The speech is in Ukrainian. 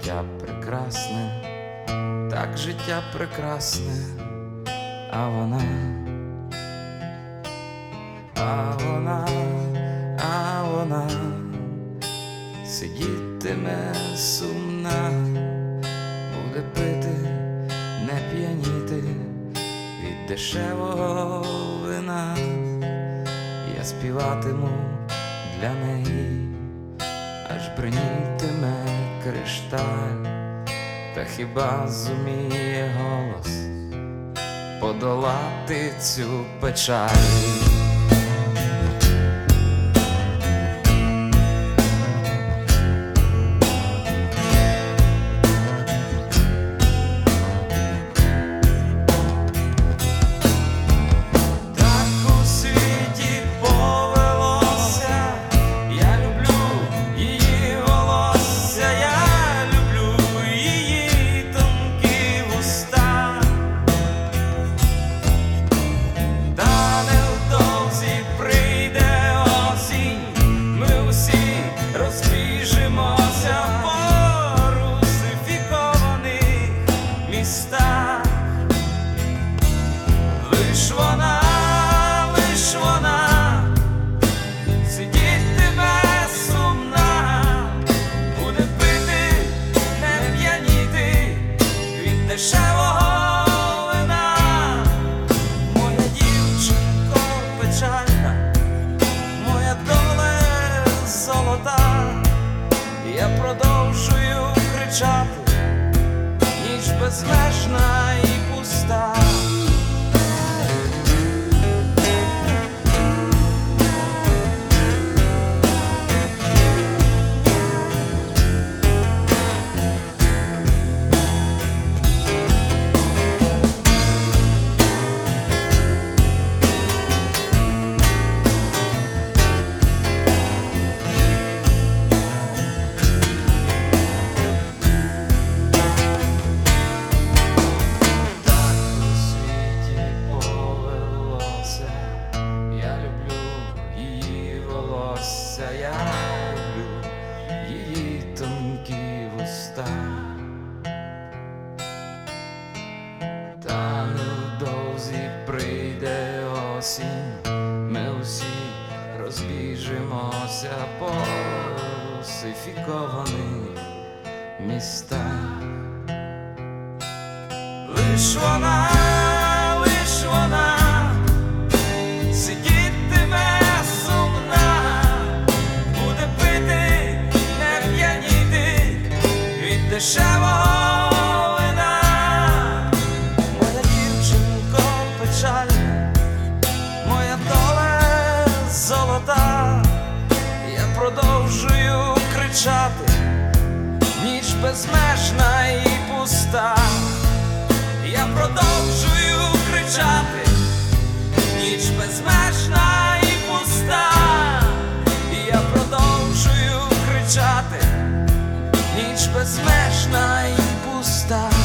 життя прекрасне, так життя прекрасне, а вона, а вона, а вона сидітиме сумна, буде пити, не п'яніти від дешевого вина. Я співатиму для неї, аж бринітиме кришталь, та хіба зуміє голос подолати цю печаль? Лиш вона сидітиме сумна, буде пити, не п'яніти від дешевого вина. Моя дівчинко печальна, моя доля золота, я продовжую кричати, ніч безмежна і пуста. Я люблю її тонкі вуста, та невдовзі прийде осінь, ми усі розбіжимося по русифікованих містах. Лиш вона сидітиме сумна, буде пити, не п'яніти від дешевого вина. Моя дівчинко печальна, моя доля золота, я продовжую кричати, ніч безмежна і пуста. Я продовжую кричати, ніч безмежна і пуста. Я продовжую кричати, ніч безмежна і пуста.